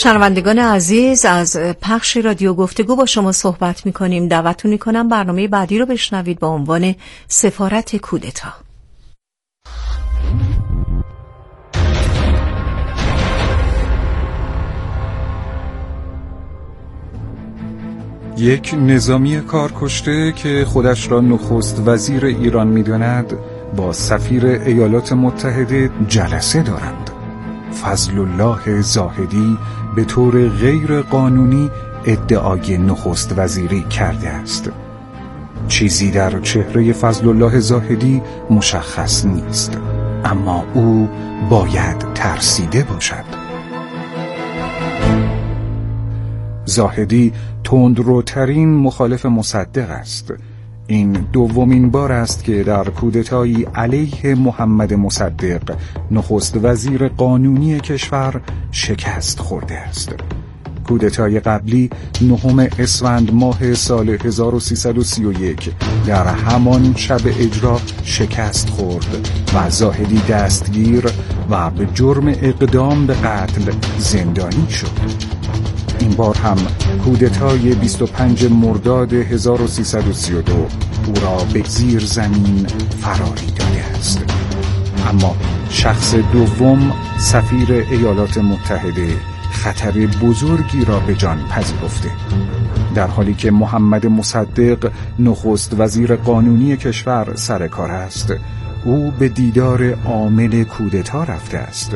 شنوندگان عزیز، از پخش رادیو گفتگو با شما صحبت می‌کنیم. دعوتتون می‌کنم برنامه بعدی رو بشنوید با عنوان سفارت کودتا. یک نظامی کارکشته که خودش را نخست وزیر ایران می‌داند با سفیر ایالات متحده جلسه دارند. فضل الله زاهدی به طور غیر قانونی ادعای نخست وزیری کرده است. چیزی در چهره فضل الله زاهدی مشخص نیست، اما او باید ترسیده باشد. زاهدی تندروترین مخالف مصدق است. این دومین بار است که در کودتایی علیه محمد مصدق نخست وزیر قانونی کشور شکست خورده است. کودتای قبلی 9 اسفند ماه سال 1331 در همان شب اجرا شکست خورد و زاهدی دستگیر و به جرم اقدام به قتل زندانی شد. این بار هم کودتای 25 مرداد 1332 او را به زیر زمین فراری داده است. اما شخص دوم، سفیر ایالات متحده، خطر بزرگی را به جان پذیرفته. در حالی که محمد مصدق نخست وزیر قانونی کشور سر کار است، او به دیدار عامل کودتا رفته است.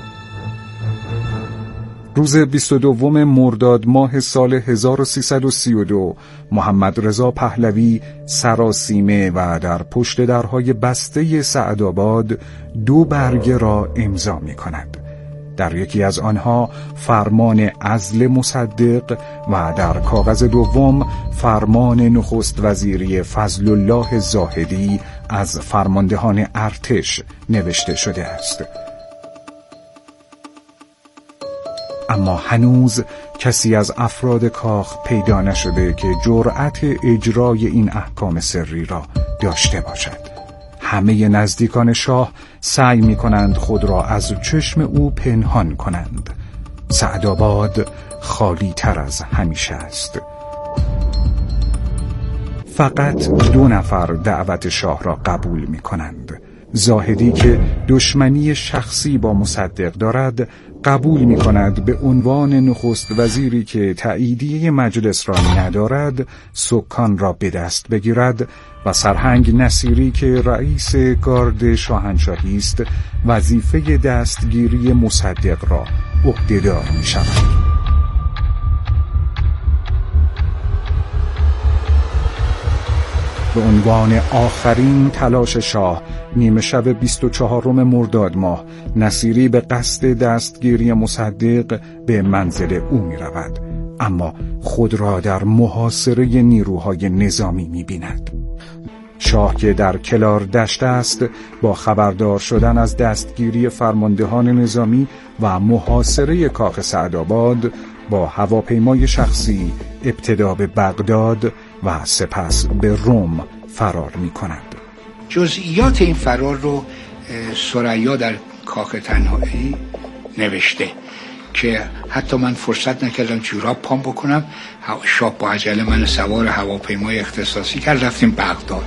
روز 22 مرداد ماه سال 1332 محمد رضا پهلوی سراسیمه و در پشت درهای بسته سعدآباد 2 برگه را امضا می کند. در یکی از آنها فرمان عزل مصدق و در کاغذ دوم فرمان نخست وزیری فضل الله زاهدی از فرماندهان ارتش نوشته شده است. اما هنوز کسی از افراد کاخ پیدا نشده که جرأت اجرای این احکام سری را داشته باشد. همه نزدیکان شاه سعی می کنند خود را از چشم او پنهان کنند. سعدآباد خالی تر از همیشه است. فقط 2 نفر دعوت شاه را قبول می کنند. زاهدی که دشمنی شخصی با مصدق دارد قبول می کند به عنوان نخست وزیری که تاییدیه مجلس را ندارد سکان را به دست بگیرد و سرهنگ نصیری که رئیس گارد شاهنشاهی است وظیفه دستگیری مصدق را عهده‌دار می شود. به عنوان آخرین تلاش شاه نیمه شب 24 مرداد ماه نصیری به قصد دستگیری مصدق به منزل او می رود، اما خود را در محاصره نیروهای نظامی می بیند. شاه که در کلار دشت است با خبردار شدن از دستگیری فرماندهان نظامی و محاصره کاخ سعدآباد با هواپیمای شخصی ابتدا به بغداد و سپس به روم فرار می کند. جزئیات این فرار رو ثریا در کاخ تنهایی نوشته که حتی من فرصت نکردم جوراب پام بکنم. شاه با عجله من سوار هواپیمای اختصاصی کرد، رفتیم بغداد.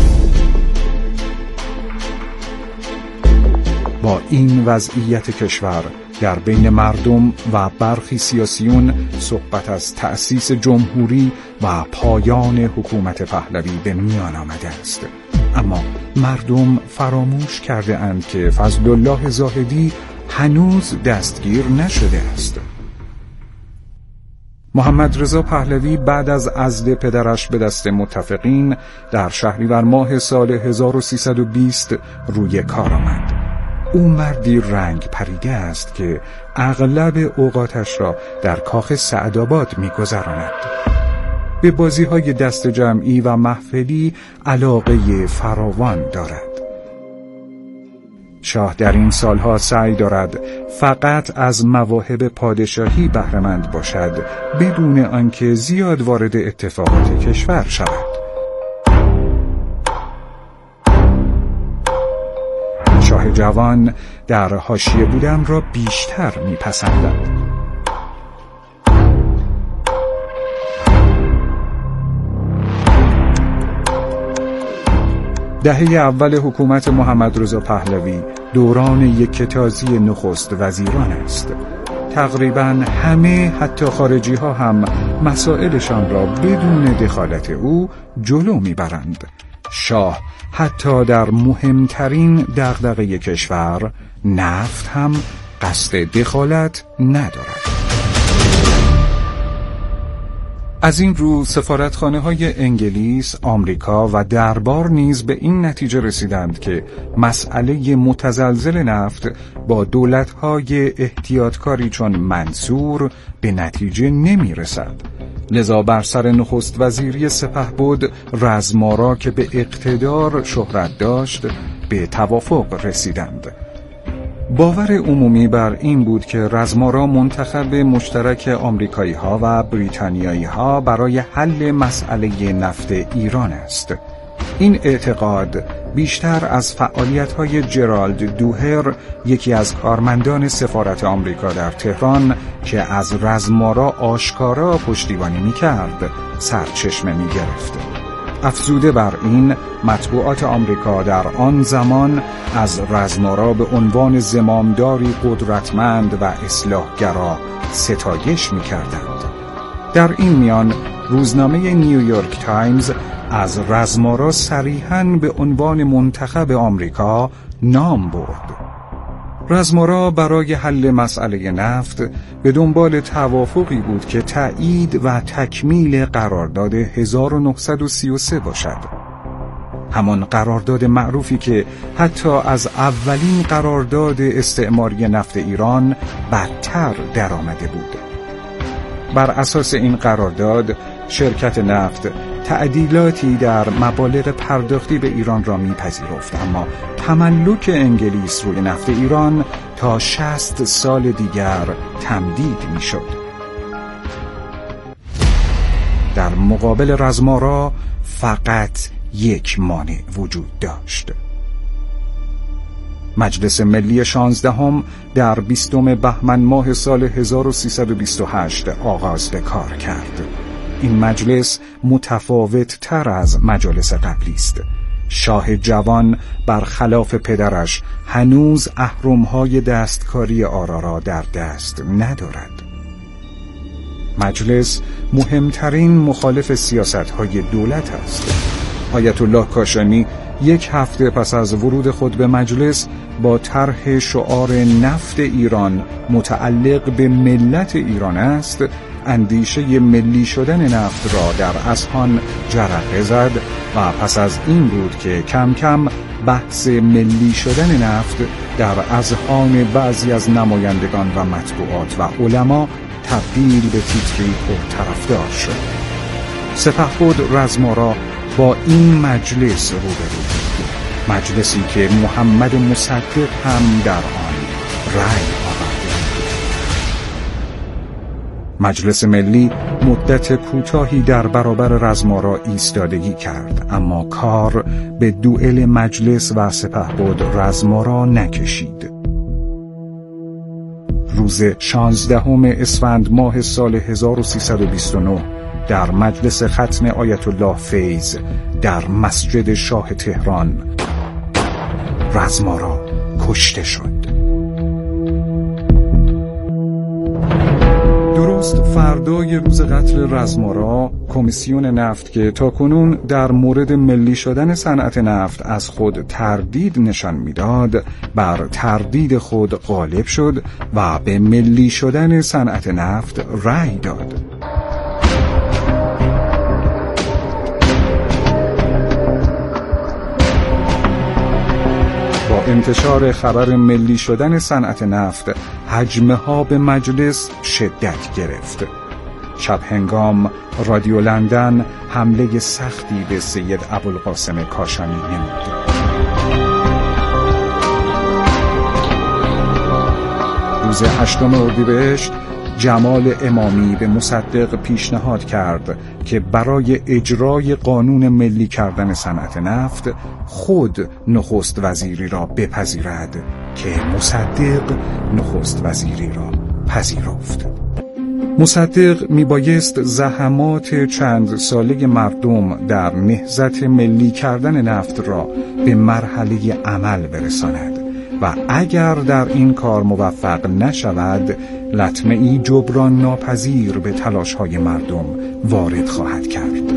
با این وضعیت کشور در بین مردم و برخی سیاسیون صحبت از تأسیس جمهوری و پایان حکومت پهلوی به میان آمده است. اما مردم فراموش کرده اند که فضل الله زاهدی هنوز دستگیر نشده است. محمد رضا پهلوی بعد از عزل پدرش به دست متفقین در شهریور ماه سال 1320 روی کار آمد. او مردی رنگ پریده است که اغلب اوقاتش را در کاخ سعدآباد می‌گذراند. به بازی‌های دست جمعی و محفلی علاقه فراوان دارد. شاه در این سالها سعی دارد فقط از مواهب پادشاهی بهره‌مند باشد بدون آنکه زیاد وارد اتفاقات کشور شود. شاه جوان در حاشیه بودن را بیشتر میپسندد. دهه اول حکومت محمد رضا پهلوی دوران یکتازی نخست وزیران است. تقریباً همه، حتی خارجی ها هم، مسائلشان را بدون دخالت او جلو میبرند. شاه حتی در مهمترین دغدغه کشور، نفت، هم قصد دخالت ندارد. از این رو سفارتخانه‌های انگلیس، آمریکا و دربار نیز به این نتیجه رسیدند که مسئله متزلزل نفت با دولت‌های احتیاطکاری چون منصور به نتیجه نمی‌رسد. لذا بر سر نخست وزیری سپهبد رزمارا که به اقتدار شهرت داشت به توافق رسیدند. باور عمومی بر این بود که رزمارا منتخب مشترک آمریکایی ها و بریتانیایی ها برای حل مسئله نفت ایران است. این اعتقاد بیشتر از فعالیت های جرالد دوهر، یکی از کارمندان سفارت آمریکا در تهران که از رزمارا آشکارا پشتیبانی می‌کرد، سرچشمه می‌گرفت. افزوده بر این، مطبوعات آمریکا در آن زمان از رزمارا به عنوان زمامداری قدرتمند و اصلاحگرا ستایش می‌کردند. در این میان روزنامه نیویورک تایمز از رزمارا صریحاً به عنوان منتخب آمریکا نام برد. رزمارا برای حل مسئله نفت به دنبال توافقی بود که تایید و تکمیل قرارداد 1933 باشد. همان قرارداد معروفی که حتی از اولین قرارداد استعماری نفت ایران بدتر درآمده بود. بر اساس این قرارداد شرکت نفت تعدیلاتی در مبالغ پرداختی به ایران را میپذیرفت، اما تملک انگلیس روی نفت ایران تا 60 سال دیگر تمدید میشد. در مقابل رزمارا فقط یک مانع وجود داشت. مجلس ملی 16 در 20 بهمن ماه سال 1328 آغاز به کار کرد. این مجلس متفاوت تر از مجالس قبلی است. شاه جوان برخلاف پدرش هنوز اهرم‌های دستکاری آرا را در دست ندارد. مجلس مهمترین مخالف سیاست‌های دولت است. آیت الله کاشانی یک هفته پس از ورود خود به مجلس با طرح شعار نفت ایران متعلق به ملت ایران است، اندیشه ملی شدن نفت را در اذهان جرقه زد و پس از این بود که کم کم بحث ملی شدن نفت در اذهان بعضی از نمایندگان و مطبوعات و علما تبدیل به تیتری پرطرفدار شد. سپهبد رزمارا با این مجلس روبرو بود، مجلسی که محمد مصدق هم در آن رأی آورده بود. مجلس ملی مدت کوتاهی در برابر رزمارا ایستادگی کرد، اما کار به دوئل مجلس و سپهبد رزمارا نکشید. روز 16 اسفند ماه سال 1329 در مجلس ختم آیت الله فیض در مسجد شاه تهران رزمارا کشته شد. درست فردای روز قتل رزمارا، کمیسیون نفت که تاکنون در مورد ملی شدن صنعت نفت از خود تردید نشان میداد، بر تردید خود غالب شد و به ملی شدن صنعت نفت رأی داد. انتشار خبر ملی شدن صنعت نفت، هجمه ها به مجلس شدت گرفت. شب هنگام رادیو لندن حمله سختی به سید ابوالقاسم کاشانی نمود. روز 8 اردیبهشت جمال امامی به مصدق پیشنهاد کرد که برای اجرای قانون ملی کردن صنعت نفت خود نخست وزیری را بپذیرد که مصدق نخست وزیری را پذیرفت. مصدق میبایست زحمات چند ساله مردم در نهضت ملی کردن نفت را به مرحله عمل برساند و اگر در این کار موفق نشود لطمه‌ای جبران ناپذیر به تلاش‌های مردم وارد خواهد کرد.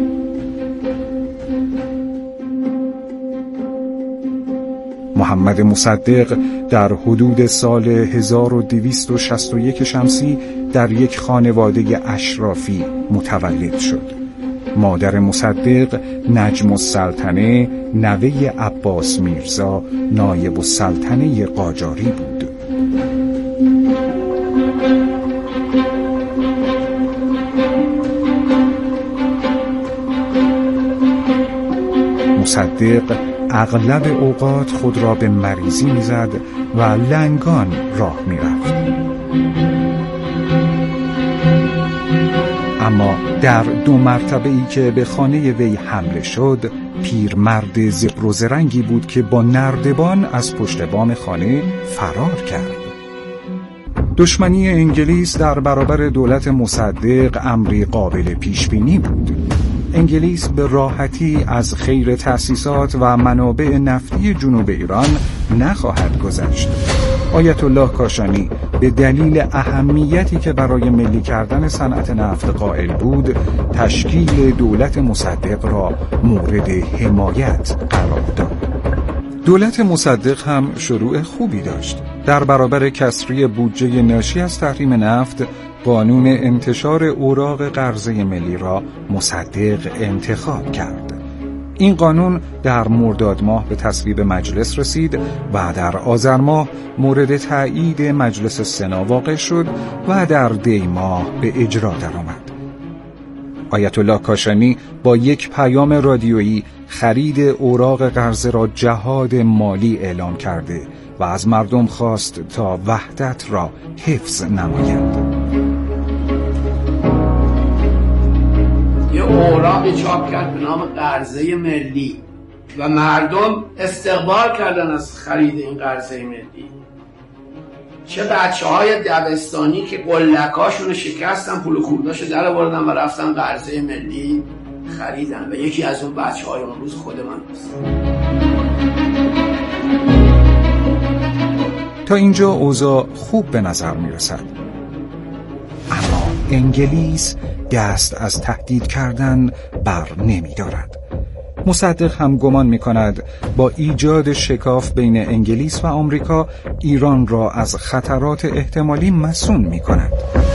محمد مصدق در حدود سال 1261 شمسی در یک خانواده اشرافی متولد شد. مادر مصدق نجم السلطنه نوه عباس میرزا نایب السلطنه قاجاری بود. مصدق اغلب اوقات خود را به مریضی می‌زد و لنگان راه می‌رفت. اما در 2 مرتبه‌ای که به خانه وی حمله شد، پیرمرد زبر و زرنگی بود که با نردبان از پشت بام خانه فرار کرد. دشمنی انگلیس در برابر دولت مصدق امری قابل پیش‌بینی بود. انگلیس به راحتی از خیر تأسیسات و منابع نفتی جنوب ایران نخواهد گذشت. آیت الله کاشانی به دلیل اهمیتی که برای ملی کردن صنعت نفت قائل بود، تشکیل دولت مصدق را مورد حمایت قرار داد. دولت مصدق هم شروع خوبی داشت. در برابر کسری بودجه ناشی از تحریم نفت، قانون انتشار اوراق قرضه ملی را مصدق انتخاب کرد. این قانون در مرداد ماه به تصویب مجلس رسید و در آذر ماه مورد تایید مجلس سنا واقع شد و در دی ماه به اجرا درآمد. آیت الله کاشانی با یک پیام رادیویی خرید اوراق قرضه را جهاد مالی اعلام کرده و از مردم خواست تا وحدت را حفظ نمایند. یه اوراقی چاپ کرد به نام قرضه ملی و مردم استقبال کردن از خرید این قرضه ملی. چه بچه‌های دبستانی که قلکاشون شکستن، پول کورداشو در آوردن و رفتن قرضه ملی خریدن و یکی از اون بچه‌های اون روز خود من هست. تا اینجا اوضاع خوب به نظر میرسد. اما انگلیس دست از تهدید کردن بر نمی دارد. مصدق هم گمان می کند با ایجاد شکاف بین انگلیس و آمریکا ایران را از خطرات احتمالی مصون می کند.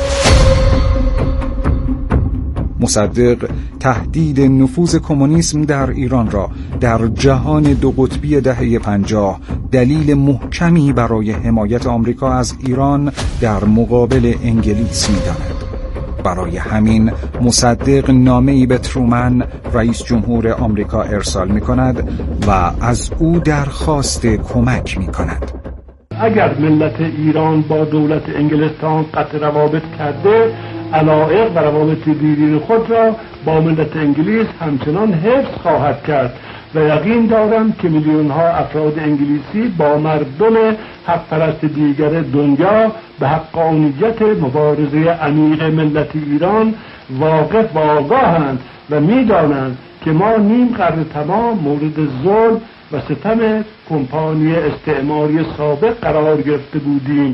مصدق تهدید نفوذ کمونیسم در ایران را در جهان 2 قطبی دهه 50 دلیل محکمی برای حمایت آمریکا از ایران در مقابل انگلیس می داند. برای همین مصدق نامه‌ای به ترومن رئیس جمهور آمریکا ارسال می کند و از او درخواست کمک می کند. اگر ملت ایران با دولت انگلستان قطع روابط کرده، علایق و روابط دیرین خود را با ملت انگلیس همچنان حفظ خواهد کرد و یقین دارم که میلیون‌ها افراد انگلیسی با مردم حق پرست دیگر دنیا به حقانیت مبارزه عمیق ملت ایران واقف و آگاهند و می‌دانند که ما نیم قرن تمام مورد ظلم و ستم کمپانی استعماری سابق قرار گرفته بودیم.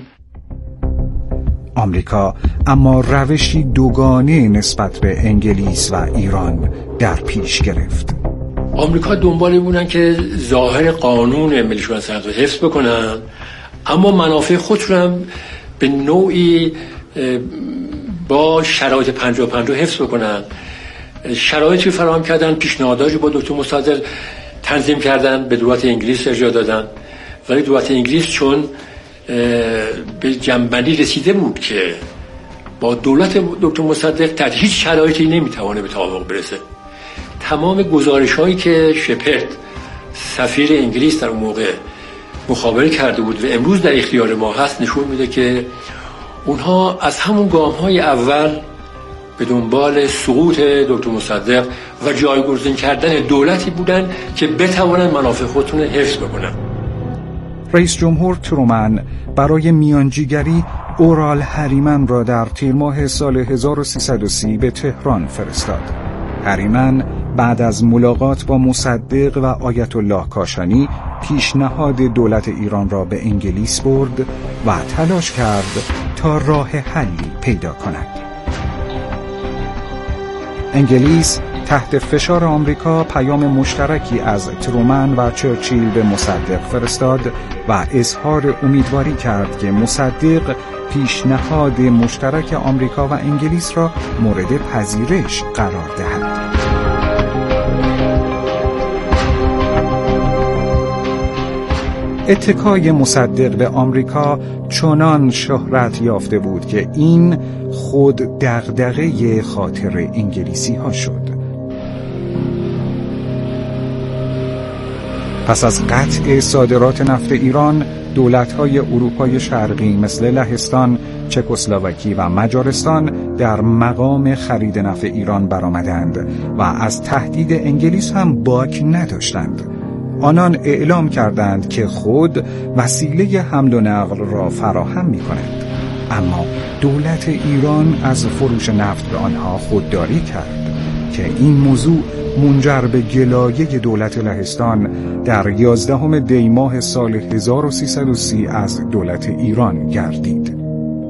آمریکا اما روشی دوگانه نسبت به انگلیس و ایران در پیش گرفت. آمریکا دنبال بودن که ظاهر قانون ملی شدن صنعت رو حفظ بکنن، اما منافع خودشون هم به نوعی با شرایط 50-50 حفظ بکنن. شرایطی فراهم کردن، پیشنهاداتی با دکتر مصدق تنظیم کردن، به دولت انگلیس ارجاع دادن، ولی دولت انگلیس چون به جنبندی رسیده بود که با دولت دکتر مصدق تحت هیچ شرایطی نمیتوانه به توافق برسه، تمام گزارش‌هایی که شپرد سفیر انگلیس در اون موقع مخابره کرده بود و امروز در اختیار ما هست نشون میده که اونها از همون گام‌های اول به دنبال سقوط دکتر مصدق و جایگزین کردن دولتی بودن که بتوانند منافع خودشون حفظ بکنن. رئیس جمهور ترومن برای میانجیگری اورال هریمن را در تیر ماه سال 1330 به تهران فرستاد. هریمن بعد از ملاقات با مصدق و آیت الله کاشانی پیشنهاد دولت ایران را به انگلیس برد و تلاش کرد تا راه حلی پیدا کند. انگلیس تحت فشار آمریکا پیام مشترکی از ترومن و چرچیل به مصدق فرستاد و اظهار امیدواری کرد که مصدق پیشنهاد مشترک آمریکا و انگلیس را مورد پذیرش قرار دهد. اتکای مصدق به آمریکا چنان شهرت یافته بود که این خود دغدغه خاطر انگلیسی ها شد. پس از قطع صادرات نفت ایران، دولت‌های اروپای شرقی مثل لهستان، چکسلواکی و مجارستان در مقام خرید نفت ایران برآمدند و از تهدید انگلیس هم باک نداشتند. آنان اعلام کردند که خود وسیله حمل و نقل را فراهم می‌کنند، اما دولت ایران از فروش نفت به آنها خودداری کرد که این موضوع منجر به گلایه دولت لهستان در 11 دی ماه سال 1330 از دولت ایران گردید.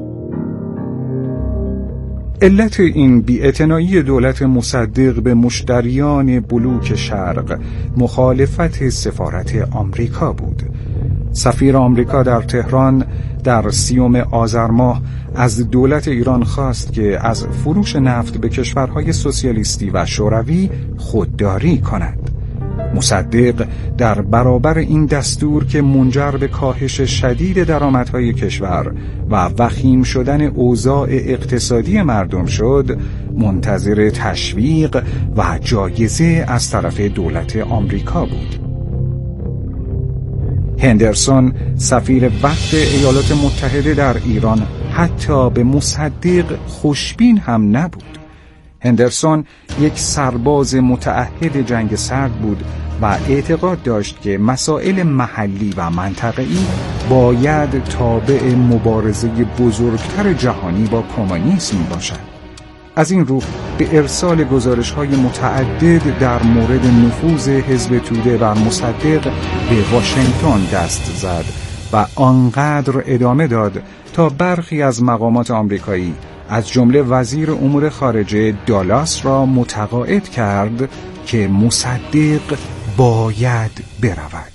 علت این بی‌اعتنایی دولت مصدق به مشتریان بلوک شرق مخالفت سفارت آمریکا بود. سفیر آمریکا در تهران در 30 آذر ماه از دولت ایران خواست که از فروش نفت به کشورهای سوسیالیستی و شوروی خودداری کند. مصدق در برابر این دستور که منجر به کاهش شدید درآمدهای کشور و وخیم شدن اوضاع اقتصادی مردم شد، منتظر تشویق و جایزه از طرف دولت آمریکا بود. هندرسون سفیر وقت ایالات متحده در ایران حتی به مصدق خوشبین هم نبود. هندرسون یک سرباز متعهد جنگ سرد بود و اعتقاد داشت که مسائل محلی و منطقه‌ای باید تابع مبارزه بزرگتر جهانی با کمونیسم باشد. از این رو به ارسال گزارش‌های متعدد در مورد نفوذ حزب توده بر مصدق به واشنگتن دست زد و آنقدر ادامه داد تا برخی از مقامات آمریکایی از جمله وزیر امور خارجه دالاس را متقاعد کرد که مصدق باید برود.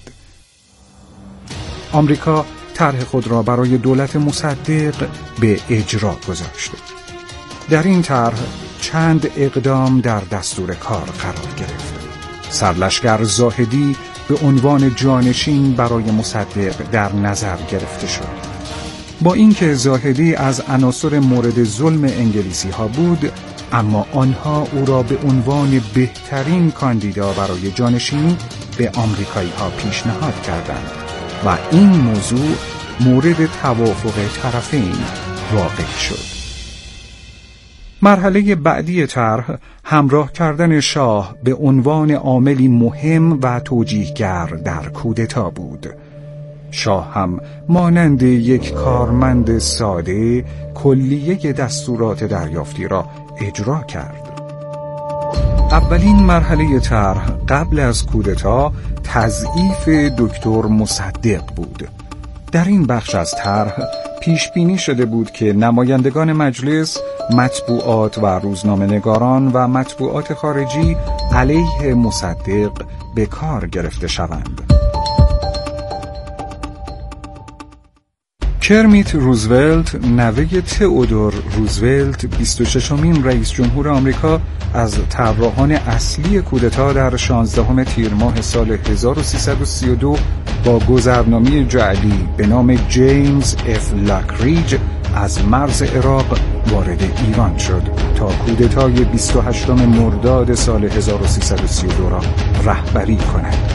آمریکا طرح خود را برای دولت مصدق به اجرا گذاشت. در این طرح چند اقدام در دستور کار قرار گرفت. سرلشکر زاهدی به عنوان جانشین برای مصدق در نظر گرفته شد. با اینکه زاهدی از عناصر مورد ظلم انگلیسی ها بود، اما آنها او را به عنوان بهترین کاندیدا برای جانشینی به آمریکایی ها پیشنهاد کردند و این موضوع مورد توافق طرفین واقع شد. مرحله بعدی طرح همراه کردن شاه به عنوان عاملی مهم و توجیهگر در کودتا بود. شاه هم مانند یک کارمند ساده کلیه دستورات دریافتی را اجرا کرد. اولین مرحله طرح قبل از کودتا تضعیف دکتر مصدق بود. در این بخش از طرح پیش بینی شده بود که نمایندگان مجلس، مطبوعات و روزنامه‌نگاران و مطبوعات خارجی علیه مصدق به کار گرفته شوند. کرمیت روزولت، نوه تئودور روزولت، 26مین رئیس جمهور آمریکا، از طراحان اصلی کودتا در 16 تیر ماه سال 1332 با گذرنامه جعلی به نام جیمز اف لاکریج از مرز عراق وارد ایران شد تا کودتای 28 مرداد سال 1332 را رهبری کند.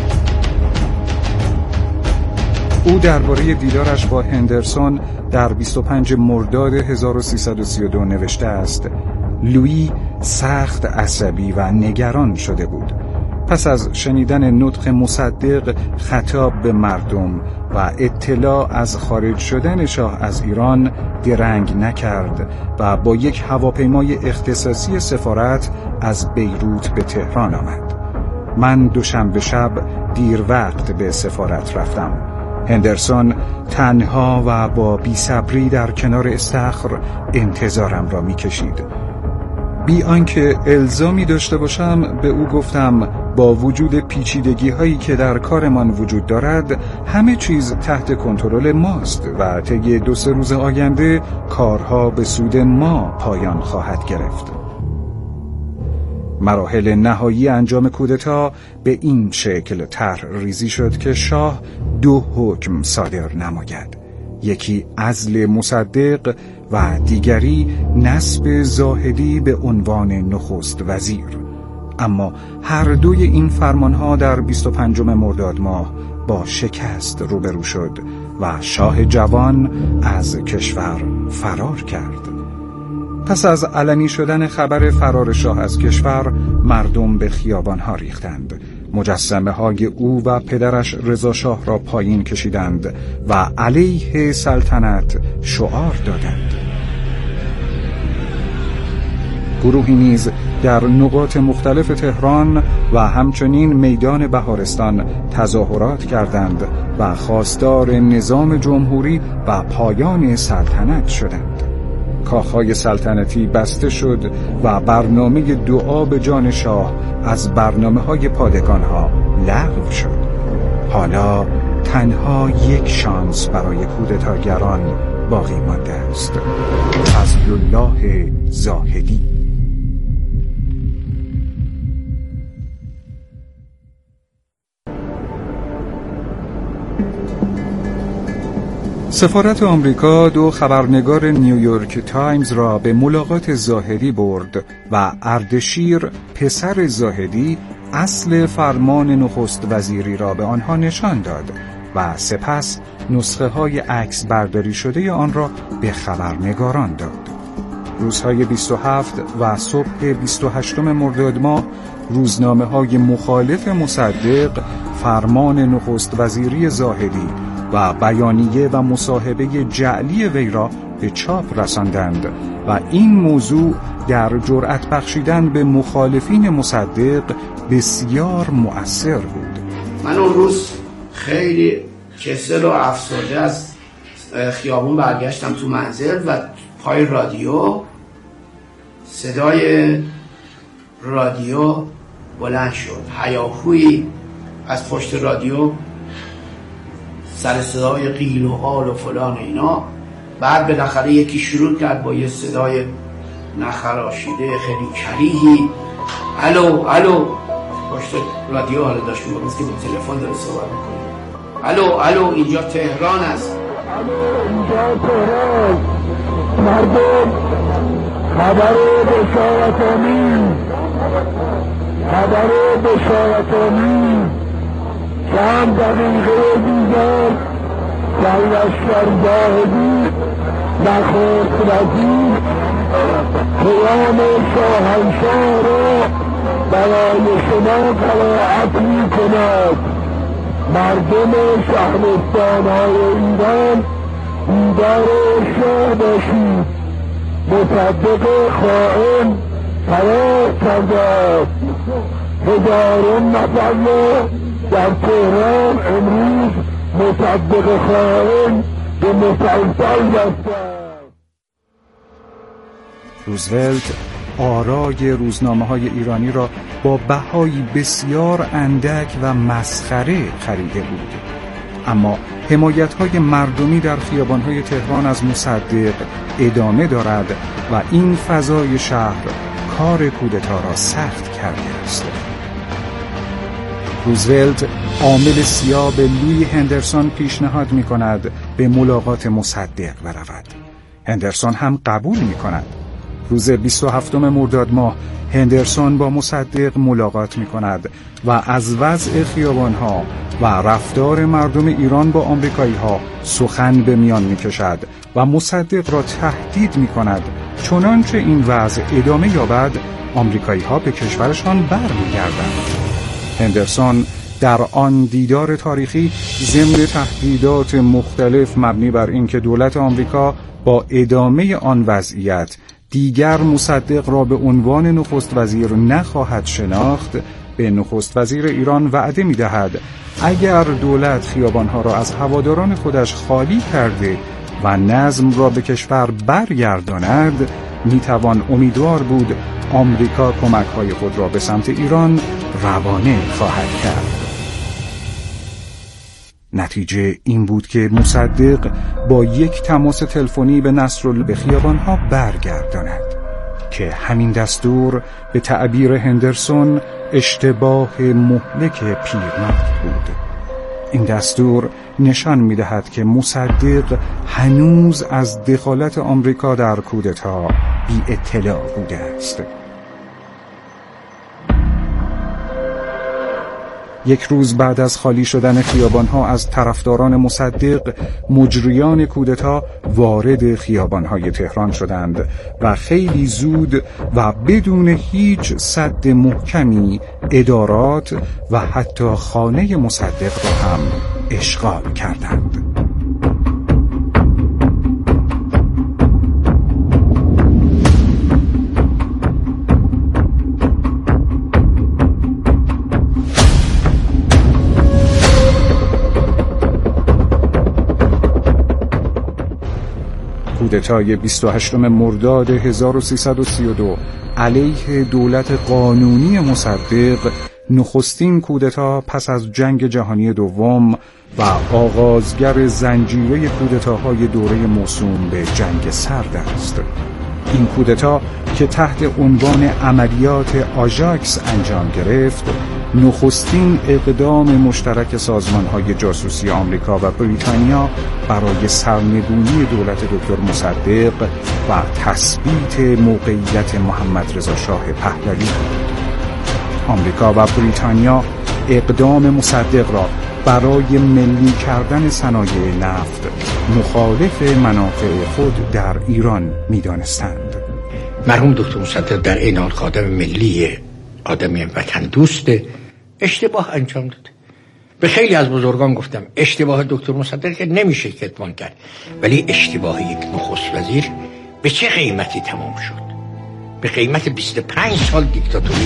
او درباره دیدارش با هندرسون در 25 مرداد 1332 نوشته است: لویی سخت عصبی و نگران شده بود. پس از شنیدن نطق مصدق خطاب به مردم و اطلاع از خارج شدن شاه از ایران درنگ نکرد و با یک هواپیمای اختصاصی سفارت از بیروت به تهران آمد. من دوشنبه شب دیر وقت به سفارت رفتم. هندرسون تنها و با بی‌صبری در کنار استخر انتظارم را می‌کشید. بی آنکه الزامی داشته باشم به او گفتم با وجود پیچیدگی هایی که در کارمان وجود دارد همه چیز تحت کنترل ماست و طی 2-3 روز آینده کارها به سود ما پایان خواهد گرفت. مراحل نهایی انجام کودتا به این شکل طرح‌ریزی شد که شاه 2 حکم صادر نماید، یکی عزل مصدق و دیگری نصب زاهدی به عنوان نخست وزیر. اما هر دوی این فرمانها در 25 مرداد ماه با شکست روبرو شد و شاه جوان از کشور فرار کرد. پس از علنی شدن خبر فرار شاه از کشور، مردم به خیابانها ریختند. مجسمه های او و پدرش رضا شاه را پایین کشیدند و علیه سلطنت شعار دادند. گروهی نیز در نقاط مختلف تهران و همچنین میدان بهارستان تظاهرات کردند و خواستار نظام جمهوری و پایان سلطنت شدند. کاخهای سلطنتی بسته شد و برنامه دعا به جان شاه از برنامه‌های پادگان‌ها لغو شد. حالا تنها یک شانس برای کودتاگران باقی مانده است: فضلالله زاهدی. سفارت آمریکا 2 خبرنگار نیویورک تایمز را به ملاقات زاهدی برد و اردشیر پسر زاهدی اصل فرمان نخست وزیری را به آنها نشان داد و سپس نسخه های عکس برداری شده آن را به خبرنگاران داد. روزهای 27 و صبح 28 مرداد ماه روزنامه های مخالف مصدق فرمان نخست وزیری زاهدی و بیانیه و مصاحبه جعلی وی را به چاپ رساندند و این موضوع در جرأت بخشیدن به مخالفین مصدق بسیار مؤثر بود. من اون روز خیلی کسل و افسرده از خیابون برگشتم تو منزل و پای رادیو صدای رادیو بلند شد. هیاهویی از پشت رادیو، سر صدای قیل و قال و فلان اینا. بعد بالاخره یکی شروع کرد با یه صدای نخراشیده خیلی کریهی، الو الو. پشت رادیو حالا داشت میگفت که با تلفن داره صحبت میکنه. الو الو، اینجا تهران است. اینجا تهران. مردم خبر بشارت‌آمیز، خبر بشارت‌آمیز. چند دقیقه دیگر در لشکر زاهدی نخست وزیر پیام شاهنشاه را برای شما قرائت می کند. مردم شهرستان‌های ایران بیدار شاه باشید. مصدق خائن فرار کرده است. هزاران نفر را در تهران امروز مصدق خائن به مسلسل گرفتند. روزولت آرای روزنامه‌های ایرانی را با بهایی بسیار اندک و مسخره خریده بود، اما حمایت‌های مردمی در خیابان‌های تهران از مصدق ادامه دارد و این فضای شهر کار کودتا را سخت کرده است. روزولت عامل سیا به لویی هندرسون پیشنهاد می کند به ملاقات مصدق برود. هندرسون هم قبول می کند. روز 27 مرداد ماه هندرسون با مصدق ملاقات می کند و از وضع خیابانها و رفتار مردم ایران با آمریکایی ها سخن به میان می کشد و مصدق را تهدید می کند چنانچه این وضع ادامه یابد آمریکایی ها به کشورشان بر می گردند. هندرسون در آن دیدار تاریخی ضمن تهدیدات مختلف مبنی بر اینکه دولت آمریکا با ادامه آن وضعیت دیگر مصدق را به عنوان نخست وزیر نخواهد شناخت، به نخست وزیر ایران وعده می‌دهد اگر دولت خیابانها را از هواداران خودش خالی کرده و نظم را به کشور برگرداند، میتوان امیدوار بود آمریکا کمک‌های خود را به سمت ایران روانه خواهد کرد. نتیجه این بود که مصدق با یک تماس تلفنی به نصرالله به خیابانها برگرداند که همین دستور به تعبیر هندرسون اشتباه مهلک پیرمرد بود. این دستور نشان می‌دهد که مصدق هنوز از دخالت آمریکا در کودتا بی اطلاع بوده است. یک روز بعد از خالی شدن خیابانها از طرفداران مصدق، مجریان کودتا وارد خیابانهای تهران شدند و خیلی زود و بدون هیچ سد محکمی ادارات و حتی خانه مصدق را هم اشغال کردند. کودتای 28 مرداد 1332 علیه دولت قانونی مصدق، نخستین کودتا پس از جنگ جهانی دوم و آغازگر زنجیره کودتاهای دوره موسوم به جنگ سرد است. این کودتا که تحت عنوان عملیات آژاکس انجام گرفت، نخستین اقدام مشترک سازمان‌های جاسوسی آمریکا و بریتانیا برای سرنگونی دولت دکتر مصدق و تثبیت موقعیت محمد رضا شاه پهلوی بود. آمریکا و بریتانیا اقدام مصدق را برای ملی کردن صنایع نفت مخالف منافع خود در ایران می‌دانستند. مرحوم دکتر مصدق در این حال خادم ملی، آدمی وطن دوست، اشتباه انجام داد. به خیلی از بزرگان گفتم اشتباه دکتر مصدق که نمیشه کتمان کرد، ولی اشتباه یک نخست وزیر به چه قیمتی تمام شد؟ به قیمت 25 سال دیکتاتوری.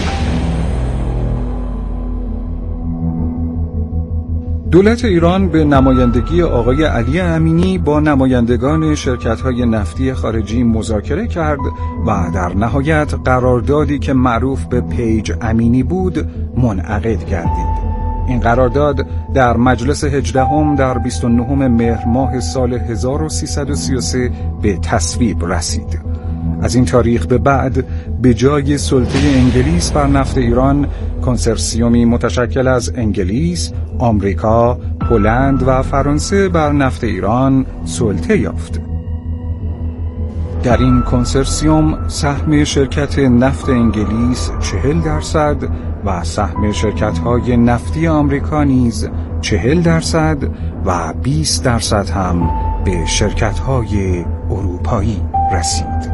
دولت ایران به نمایندگی آقای علی امینی با نمایندگان شرکت‌های نفتی خارجی مذاکره کرد و در نهایت قراردادی که معروف به پیج امینی بود منعقد گردید. این قرارداد در مجلس 18 در 29 مهر ماه سال 1333 به تصویب رسید. از این تاریخ به بعد به جای سلطه انگلیس بر نفت ایران، کنسرسیومی متشکل از انگلیس، آمریکا، هلند و فرانسه بر نفت ایران سلطه یافت. در این کنسرسیوم سهم شرکت نفت انگلیس 40% و سهم شرکت‌های نفتی آمریکا نیز 40% و 20% هم به شرکت‌های اروپایی رسید.